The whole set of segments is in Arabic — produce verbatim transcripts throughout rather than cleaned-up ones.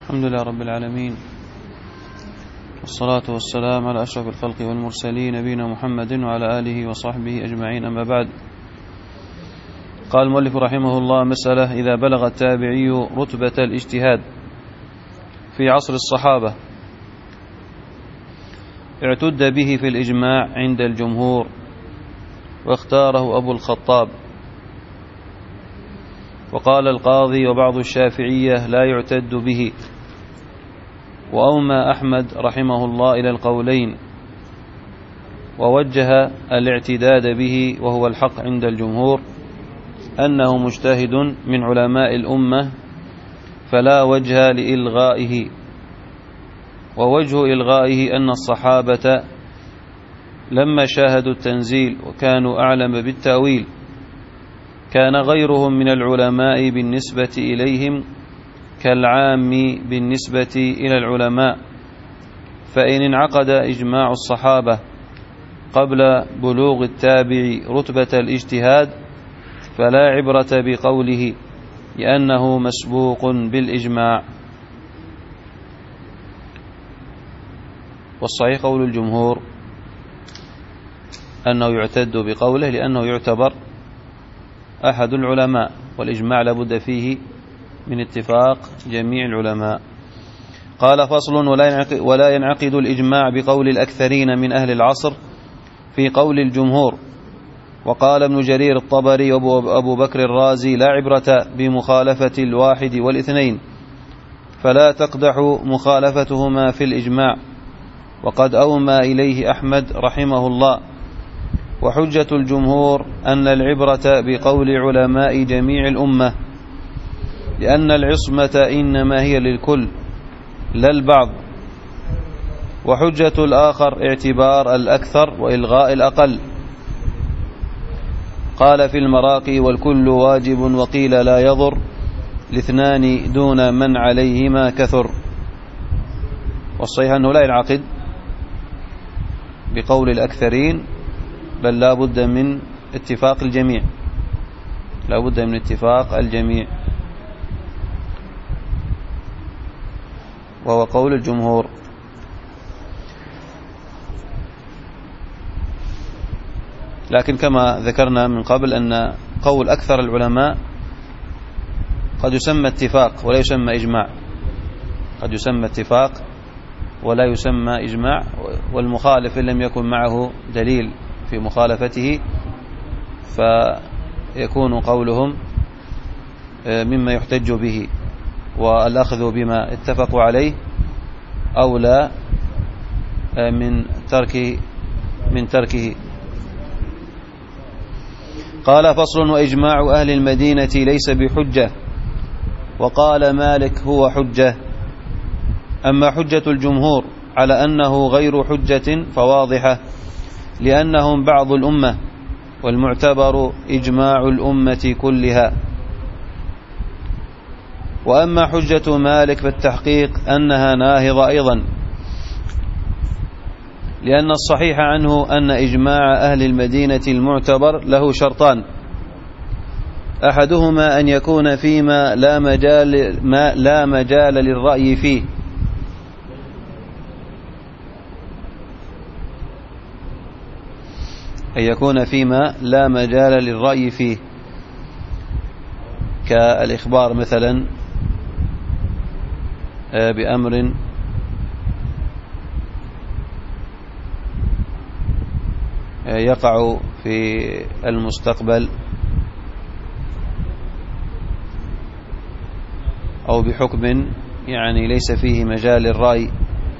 الحمد لله رب العالمين، والصلاة والسلام على أشرف الخلق والمرسلين نبينا محمد وعلى آله وصحبه أجمعين، أما بعد. قال المؤلف رحمه الله: مسألة: إذا بلغ التابعي رتبة الاجتهاد في عصر الصحابة اعتد به في الإجماع عند الجمهور، واختاره أبو الخطاب، وقال القاضي وبعض الشافعية لا يعتد به، وأومى أحمد رحمه الله إلى القولين، ووجه الاعتداد به وهو الحق عند الجمهور أنه مجتهد من علماء الأمة فلا وجه لإلغائه، ووجه إلغائه أن الصحابة لما شاهدوا التنزيل وكانوا أعلم بالتأويل كان غيرهم من العلماء بالنسبة إليهم كالعام بالنسبة إلى العلماء، فإن انعقد إجماع الصحابة قبل بلوغ التابع رتبة الاجتهاد فلا عبرة بقوله لأنه مسبوق بالإجماع. والصحيح قول الجمهور أنه يعتد بقوله لأنه يعتبر أحد العلماء، والإجماع لابد فيه من اتفاق جميع العلماء. قال: فصل: ولا ينعقد الإجماع بقول الأكثرين من أهل العصر في قول الجمهور. وقال ابن جرير الطبري وأبو بكر الرازي: لا عبرة بمخالفة الواحد والاثنين، فلا تقدح مخالفتهما في الإجماع، وقد أومى إليه أحمد رحمه الله. وحجة الجمهور أن العبرة بقول علماء جميع الأمة، لأن العصمة إنما هي للكل لا البعض. وحجة الآخر اعتبار الأكثر وإلغاء الأقل. قال في المراقي: والكل واجب وقيل لا يضر، الاثنان دون من عليهما كثر. والصحيح أنه لا ينعقد بقول الأكثرين، بل لا بد من اتفاق الجميع، لا بد من اتفاق الجميع، وهو قول الجمهور. لكن كما ذكرنا من قبل أن قول أكثر العلماء قد يسمى اتفاق ولا يسمى إجماع، قد يسمى اتفاق ولا يسمى إجماع، والمخالف إن لم يكن معه دليل في مخالفته فيكون قولهم مما يحتج به، والأخذ بما اتفقوا عليه أولى من ترك من تركه. قال: فصل: وإجماع أهل المدينة ليس بحجة، وقال مالك هو حجة. أما حجة الجمهور على أنه غير حجة فواضحة، لأنهم بعض الأمة، والمعتبر إجماع الأمة كلها. وأما حجة مالك فالتحقيق أنها ناهضة أيضا، لأن الصحيح عنه أن إجماع أهل المدينة المعتبر له شرطان: أحدهما أن يكون فيما لا مجال, ما لا مجال للرأي فيه، أن يكون فيما لا مجال للرأي فيه، كالإخبار مثلا بأمر يقع في المستقبل، أو بحكم يعني ليس فيه مجال للرأي.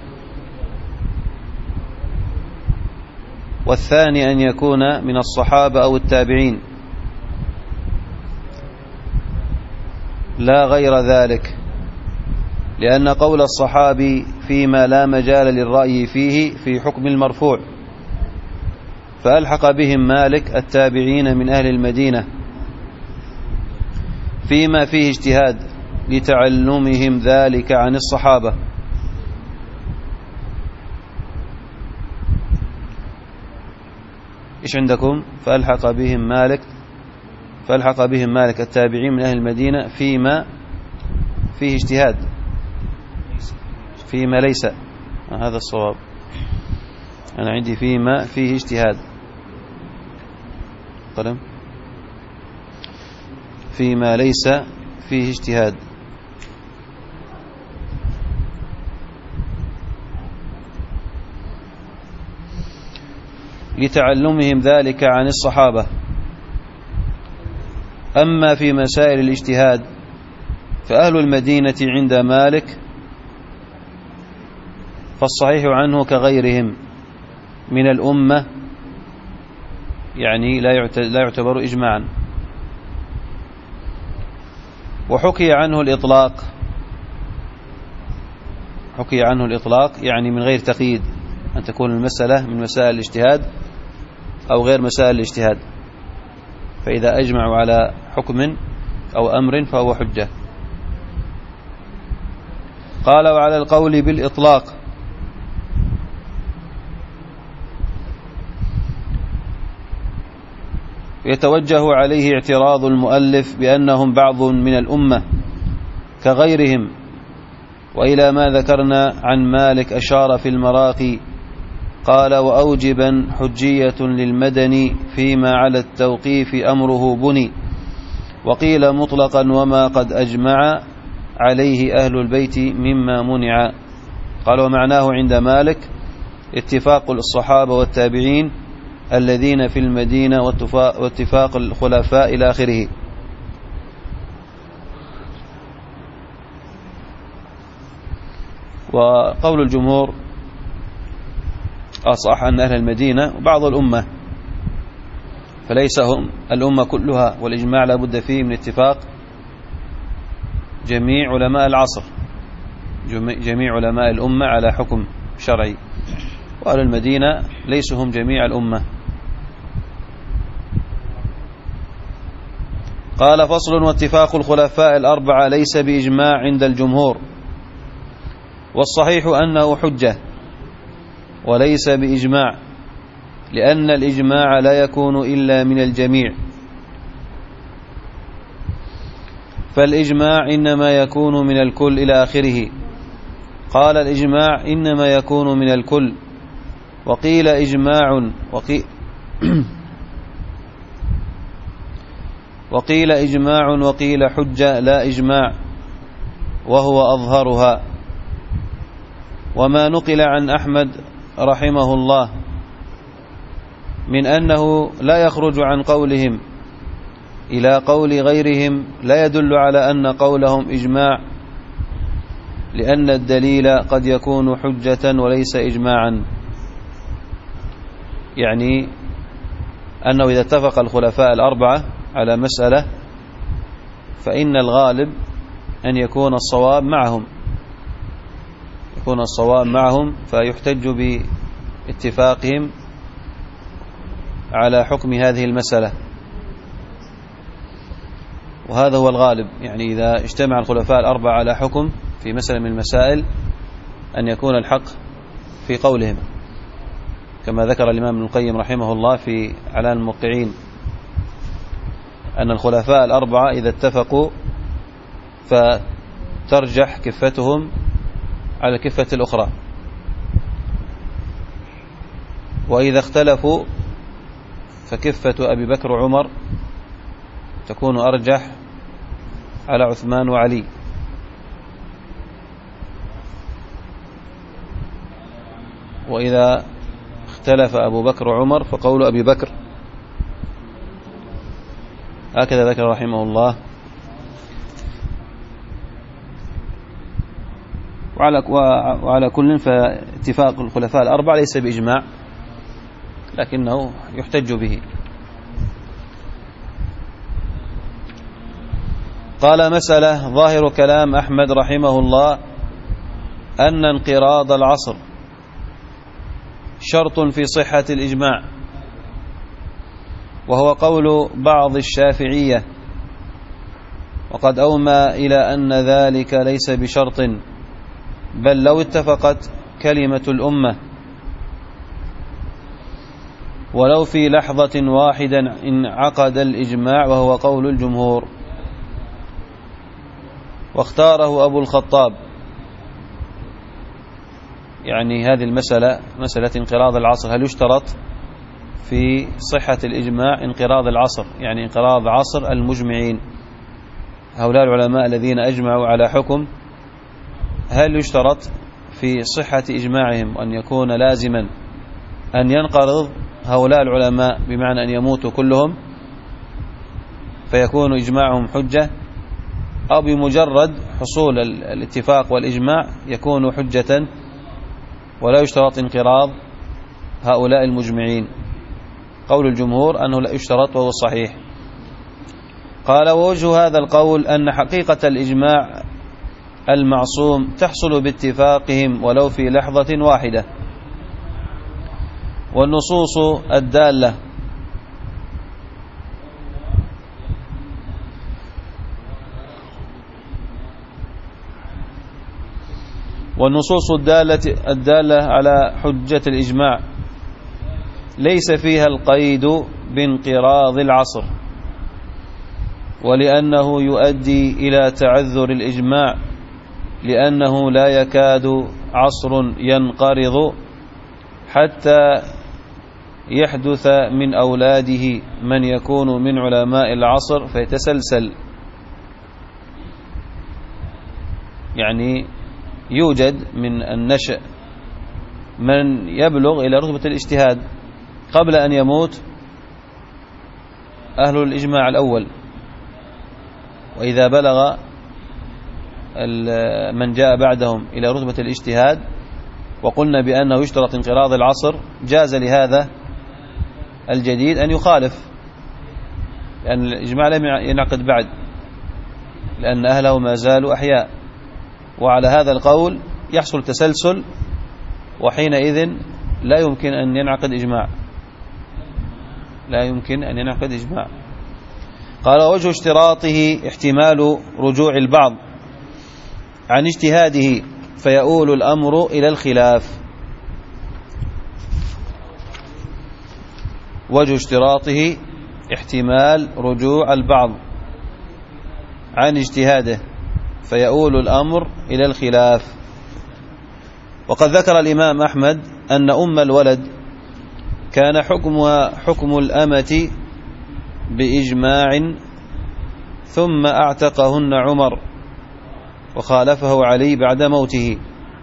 والثاني أن يكون من الصحابة أو التابعين، لا غير ذلك، لأن قول الصحابي فيما لا مجال للرأي فيه في حكم المرفوع، فألحق بهم مالك التابعين من أهل المدينة فيما فيه اجتهاد لتعلمهم ذلك عن الصحابة. إيش عندكم؟ فألحق بهم مالك فألحق بهم مالك التابعين من أهل المدينة فيما فيه اجتهاد فيما ليس، هذا الصواب. أنا عندي فيما فيه اجتهاد، قلم فيما ليس فيه اجتهاد. لتعلمهم ذلك عن الصحابة. أما في مسائل الاجتهاد فأهل المدينة عند مالك فالصحيح عنه كغيرهم من الأمة، يعني لا يعتبر إجماعا. وحكي عنه الإطلاق، حكي عنه الإطلاق يعني من غير تقييد، أن تكون المسألة من مسائل الاجتهاد أو غير مسائل الاجتهاد، فإذا أجمعوا على حكم أو أمر فهو حجة. قال: وعلى القول بالإطلاق يتوجه عليه اعتراض المؤلف بأنهم بعض من الأمة كغيرهم، وإلى ما ذكرنا عن مالك أشار في المراقي. قال: وأوجبا حجية للمدني فيما على التوقيف أمره بني، وقيل مطلقا وما قد أجمع عليه أهل البيت مما منع. قال: ومعناه عند مالك اتفاق الصحابة والتابعين الذين في المدينة واتفاق الخلفاء إلى آخره. وقول الجمهور أصح أن أهل المدينة وبعض الأمة، فليس هم الأمة كلها، والإجماع لا بد فيه من اتفاق جميع علماء العصر، جميع علماء الأمة على حكم شرعي، وأهل المدينة ليسوا هم جميع الأمة. قال: فصل: واتفاق الخلفاء الأربعة ليس بإجماع عند الجمهور، والصحيح أنه حجة وليس بإجماع، لأن الإجماع لا يكون إلا من الجميع، فالإجماع إنما يكون من الكل إلى آخره. قال: الإجماع إنما يكون من الكل، وقيل إجماع وقيل وقيل إجماع وقيل حجة لا إجماع، وهو أظهرها. وما نقل عن أحمد رحمه الله من أنه لا يخرج عن قولهم إلى قول غيرهم لا يدل على أن قولهم إجماع، لأن الدليل قد يكون حجة وليس إجماعا. يعني أنه إذا اتفق الخلفاء الأربعة على مسألة فإن الغالب أن يكون الصواب معهم، يكون الصواب معهم فيحتج باتفاقهم على حكم هذه المسألة، وهذا هو الغالب. يعني إذا اجتمع الخلفاء الأربعة على حكم في مسألة من المسائل أن يكون الحق في قولهم، كما ذكر الإمام ابن القيم رحمه الله في علان الموقعين أن الخلفاء الأربعة إذا اتفقوا فترجح كفتهم على الكفة الأخرى، وإذا اختلفوا فكفة أبي بكر وعمر تكون أرجح على عثمان وعلي. وإذا اختلف أبو بكر وعمر فقول أبي بكر. هكذا ذكر رحمه الله. وعلى, وعلى كل فاتفاق الخلفاء الأربعة ليس بإجماع، لكنه يحتج به. قال: مسألة: ظاهر كلام أحمد رحمه الله أن انقراض العصر شرط في صحة الإجماع، وهو قول بعض الشافعية، وقد أومى إلى أن ذلك ليس بشرط، بل لو اتفقت كلمة الأمة ولو في لحظة واحدة انعقد الإجماع، وهو قول الجمهور. واختاره أبو الخطاب يعني هذه المسألة مسألة انقراض العصر، هل يشترط في صحة الإجماع انقراض العصر، يعني انقراض عصر المجمعين هؤلاء العلماء الذين أجمعوا على حكم، هل يشترط في صحة إجماعهم أن يكون لازما أن ينقرض هؤلاء العلماء بمعنى أن يموتوا كلهم فيكون إجماعهم حجة، أو بمجرد حصول الاتفاق والإجماع يكون حجة ولا يشترط انقراض هؤلاء المجمعين؟ قول الجمهور أنه لا يشترط وهو الصحيح. قال: ووجه هذا القول أن حقيقة الإجماع المعصوم تحصل باتفاقهم ولو في لحظة واحدة، والنصوص الدالة والنصوص الدالة الدالة على حجة الإجماع ليس فيها القيد بانقراض العصر، ولأنه يؤدي إلى تعذر الإجماع، لأنه لا يكاد عصر ينقرض حتى يحدث من أولاده من يكون من علماء العصر فيتسلسل، يعني يوجد من النشأ من يبلغ إلى رتبة الاجتهاد قبل أن يموت أهل الإجماع الأول، وإذا بلغ من جاء بعدهم إلى رتبة الاجتهاد وقلنا بأنه يشترط انقراض العصر، جاز لهذا الجديد أن يخالف، لأن الإجماع لم ينعقد بعد، لأن أهله ما زالوا أحياء، وعلى هذا القول يحصل تسلسل، وحينئذ لا يمكن أن ينعقد إجماع لا يمكن أن ينعقد إجماع. قال: وجه اشتراطه احتمال رجوع البعض عن اجتهاده فيؤول الأمر إلى الخلاف. وجه اشتراطه احتمال رجوع البعض عن اجتهاده فيؤول الأمر إلى الخلاف. وقد ذكر الإمام أحمد أن أم الولد كان حكمها حكم الأمة بإجماع، ثم أعتقهن عمر وخالفه علي بعد موته.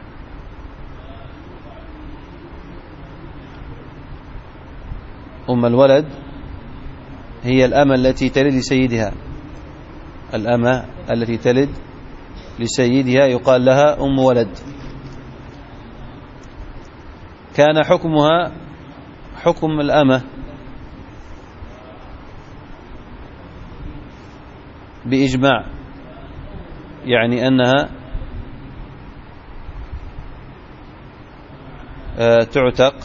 أم الولد هي الأمة التي تلد لسيدها، الأمة التي تلد لسيدها يقال لها أم ولد. كان حكمها حكم الأمة بإجماع، يعني أنها تعتق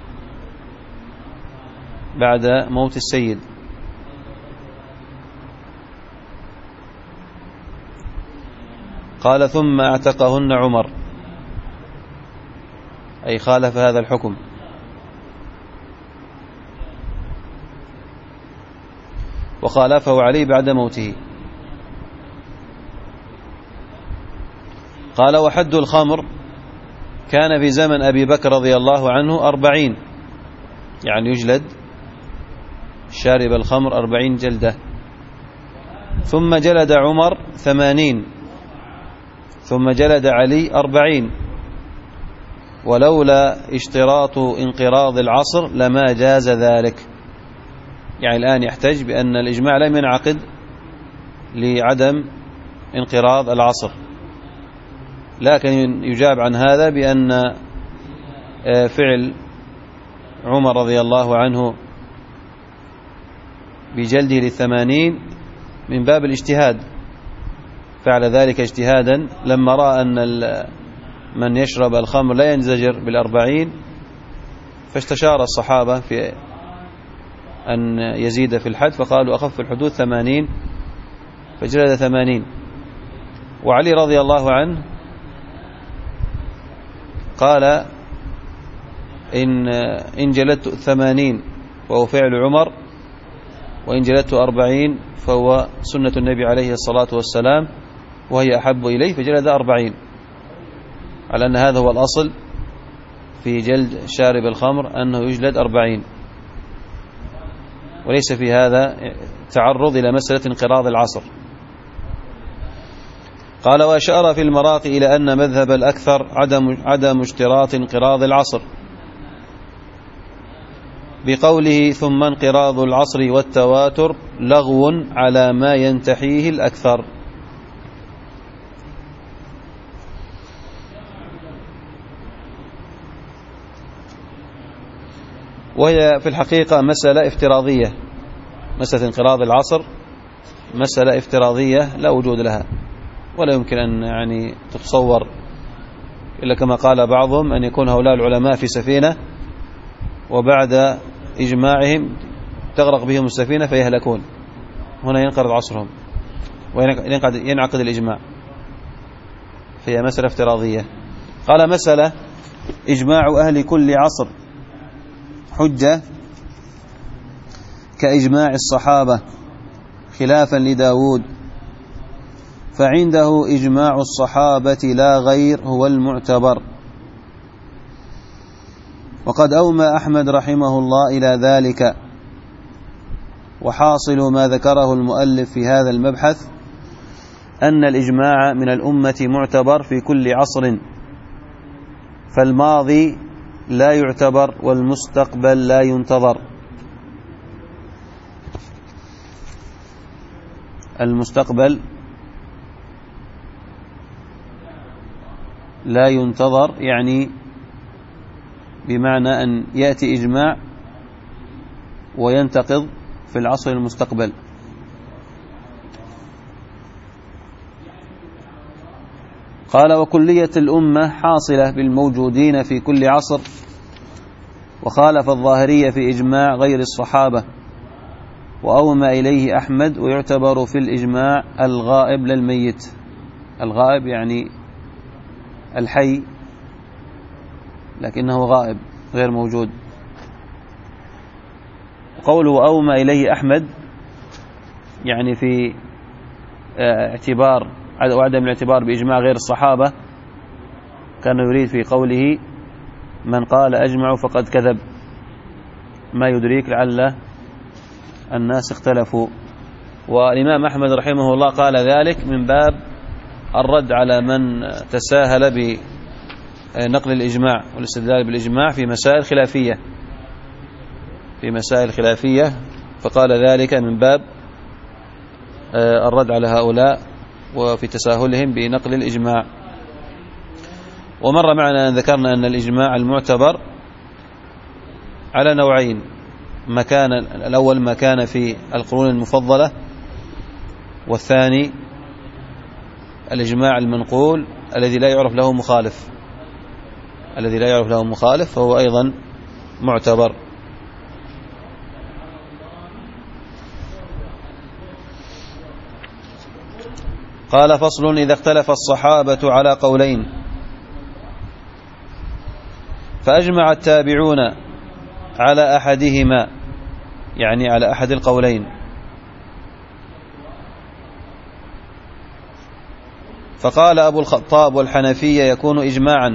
بعد موت السيد. قال: ثم اعتقهن عمر، أي خالف هذا الحكم. وخالفه علي بعد موته. قال: وحد الخمر كان في زمن أبي بكر رضي الله عنه أربعين، يعني يجلد شارب الخمر أربعين جلدة. ثم جلد عمر ثمانين، ثم جلد علي أربعين، ولولا اشتراط انقراض العصر لما جاز ذلك. يعني الآن يحتج بأن الإجماع لم ينعقد لعدم انقراض العصر، لكن يجاب عن هذا بأن فعل عمر رضي الله عنه بجلده للثمانين من باب الاجتهاد، فعل ذلك اجتهادا لما رأى أن من يشرب الخمر لا ينزجر بالأربعين، فاستشار الصحابة في أن يزيد في الحد، فقالوا أخف الحدود ثمانين، فجلد ثمانين. وعلي رضي الله عنه قال: إن, إن جلدت ثمانين فهو فعل عمر، وإن جلدت أربعين فهو سنة النبي عليه الصلاة والسلام وهي أحب إليه، فجلد أربعين، على أن هذا هو الأصل في جلد شارب الخمر أنه يجلد أربعين، وليس في هذا تعرض إلى مسألة انقراض العصر. قال: وأشار في المراقي إلى أن مذهب الأكثر عدم, عدم اشتراط انقراض العصر بقوله: ثم انقراض العصر والتواتر لغو على ما ينتحيه الأكثر. وهي في الحقيقة مسألة افتراضية، مسألة انقراض العصر مسألة افتراضية لا وجود لها، ولا يمكن أن يعني تتصور إلا كما قال بعضهم أن يكون هؤلاء العلماء في سفينة وبعد إجماعهم تغرق بهم السفينة فيهلكون، هنا ينقرض عصرهم وينعقد الإجماع، فهي مسألة افتراضية. قال: مسألة إجماع أهل كل عصر حجة كإجماع الصحابة خلافا لداود، فعنده إجماع الصحابة لا غير هو المعتبر. وقد أومى أحمد رحمه الله إلى ذلك، وحاصل ما ذكره المؤلف في هذا المبحث أن الإجماع من الأمة معتبر في كل عصر، فالماضي لا يعتبر والمستقبل لا ينتظر. المستقبل لا ينتظر يعني بمعنى أن يأتي إجماع وينتقض في العصر المستقبل. قال: وكلية الأمة حاصلة بالموجودين في كل عصر، وخالف الظاهرية في إجماع غير الصحابة، وأومى إليه أحمد، ويعتبر في الإجماع الغائب للميت. الغائب يعني الحي لكنه غائب غير موجود. قوله أومى إليه أحمد يعني في اعتبار وعدم الاعتبار بإجماع غير الصحابة، كان يريد في قوله: من قال أجمع فقد كذب، ما يدريك لعل الناس اختلفوا. والإمام أحمد رحمه الله قال ذلك من باب الرد على من تساهل بنقل الإجماع والاستدلال بالإجماع في مسائل خلافية في مسائل خلافية فقال ذلك من باب الرد على هؤلاء وفي تساهلهم بنقل الإجماع. ومر معنا أن ذكرنا أن الإجماع المعتبر على نوعين: مكان الأول ما كان في القرون المفضلة، والثاني الإجماع المنقول الذي لا يعرف له مخالف الذي لا يعرف له مخالف فهو أيضا معتبر. قال: فصل: إذا اختلف الصحابة على قولين فأجمع التابعون على أحدهما، يعني على أحد القولين، فقال أبو الخطاب والحنفية يكون إجماعا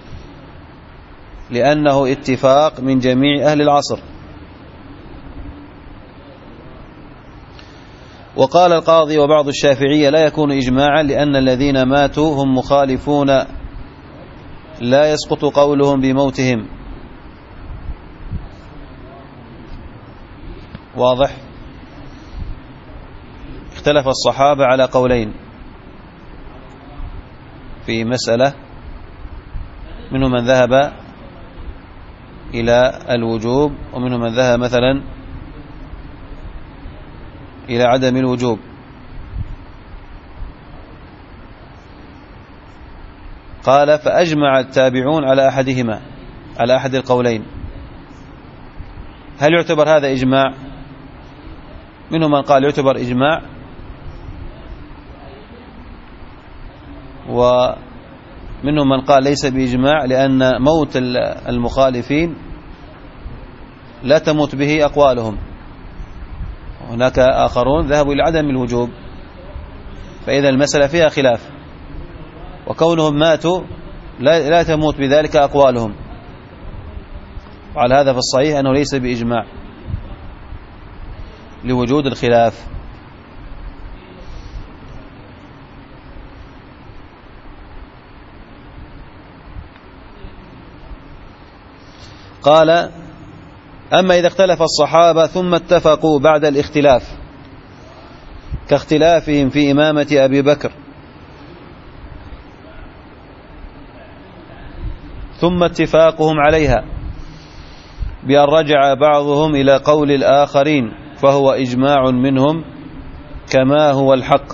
لأنه اتفاق من جميع أهل العصر. وقال القاضي وبعض الشافعية لا يكون إجماعا لأن الذين ماتوا هم مخالفون لا يسقط قولهم بموتهم. واضح؟ اختلف الصحابة على قولين في مسألة، منهم من ذهب إلى الوجوب ومنهم من ذهب مثلا إلى عدم الوجوب. قال: فأجمع التابعون على أحدهما، على أحد القولين. هل يعتبر هذا إجماع؟ منهم من قال يعتبر إجماع، ومنهم من قال ليس بإجماع لأن موت المخالفين لا تموت به أقوالهم. هناك آخرون ذهبوا إلى عدم الوجوب، فإذا المسألة فيها خلاف، وكونهم ماتوا لا تموت بذلك أقوالهم، وعلى هذا في الصحيح أنه ليس بإجماع لوجود الخلاف. قال: أما إذا اختلف الصحابة ثم اتفقوا بعد الاختلاف كاختلافهم في إمامة أبي بكر، ثم اتفاقهم عليها بأن رجع بعضهم إلى قول الآخرين، فهو إجماع منهم كما هو الحق،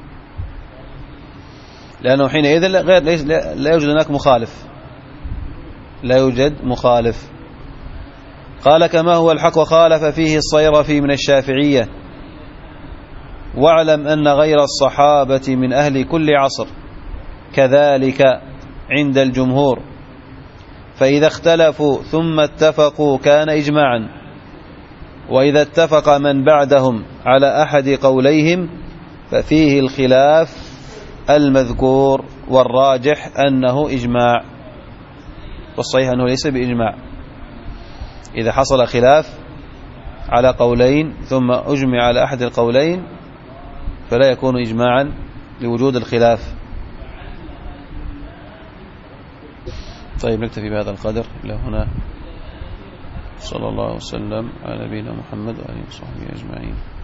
لأنه حينئذ غير لا يوجد هناك مخالف، لا يوجد مخالف. قال: كما هو الحق، وخالف فيه الصيرفي من الشافعية. واعلم أن غير الصحابة من أهل كل عصر كذلك عند الجمهور، فإذا اختلفوا ثم اتفقوا كان إجماعا، وإذا اتفق من بعدهم على أحد قوليهم ففيه الخلاف المذكور، والراجح أنه إجماع، والصحيح أنه ليس بإجماع. إذا حصل خلاف على قولين ثم أجمع على أحد القولين فلا يكون إجماعا لوجود الخلاف. طيب، نكتفي بهذا القدر إلى هنا. صلى الله وسلم على نبينا محمد وآله وصحبه أجمعين.